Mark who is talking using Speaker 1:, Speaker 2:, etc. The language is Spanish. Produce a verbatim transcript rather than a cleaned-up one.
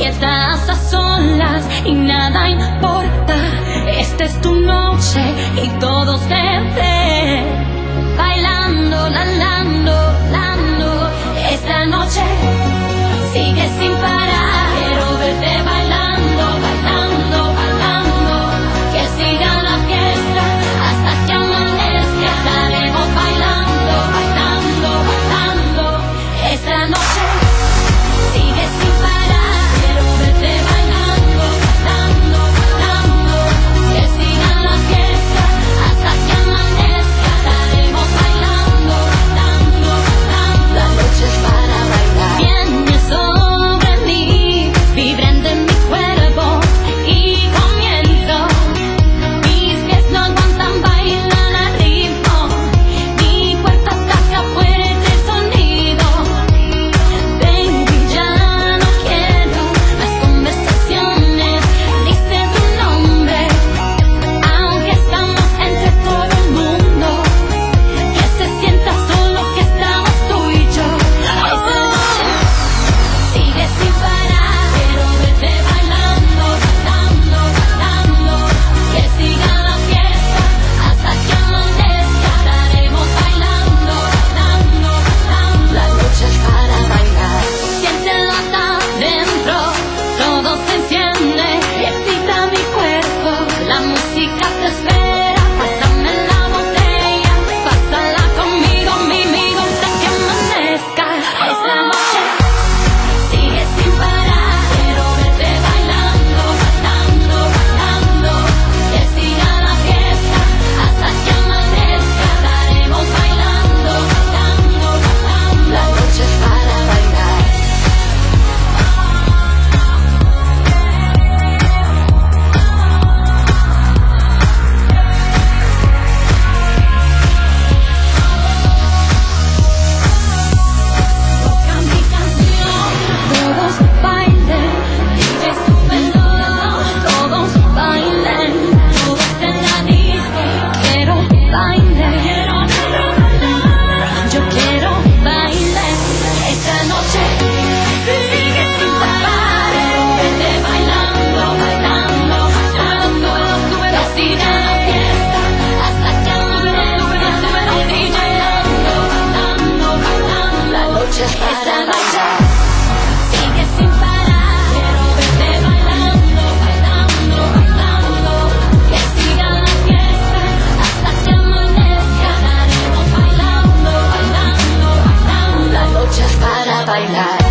Speaker 1: estás a solas y nada importa. Esta es tu noche y todos te ven bailando, lalando, lando. Esta noche sigue sin parar. Quiero verte bailando, bailando, bailando. Que siga la fiesta hasta que amanezca. Estaremos bailando, bailando, bailando. Esta noche sigue sin parar. Quiero verte bailando, bailando, bailando. Que siga la fiesta hasta que amanezca. Estaremos bailando, bailando, bailando. La noche es para bailar. Viene sobre mí, vibrando en mi cuerpo y comienzo. Mis pies no aguantan, bailan al ritmo. Mi cuerpo ataca fuerte el sonido. Baby, ya no quiero más conversaciones. Dice tu nombre, aunque estamos entre todo el mundo. Que se sienta solo que estamos tú y yo. Esta noche sigue sin parar. Quiero verte bailando, bailando, bailando. Que siga la fiesta hasta que amanezca. Estaremos bailando, bailando, bailando. La noche es para bailar. Siéntelo hasta adentro, todo se enciende y excita mi cuerpo. La música te espera, pásame la botella, pásala conmigo, mi amigo, hasta que amanezca. Esta noche sigue sin parar. Quiero verte bailando, bailando, bailando. Que siga la fiesta hasta que amanezca. Estaremos bailando, bailando, bailando. La noche es para bailar. Toca mi canción, todos bailen, D J súbelo, todos bailen, todos en la disco. Quiero bailar, yo quiero bailar. Esta noche sigue sin parar. Vete bailando, bailando, bailando. Que siga la fiesta hasta que amanezca. D J bailando, bailando. La noche es para bailar. Sigue sin parar. Quiero verte bailando, bailando, bailando. Que siga la fiesta hasta que amanezca. Estaremos bailando, bailando, bailando. La noche es para bailar.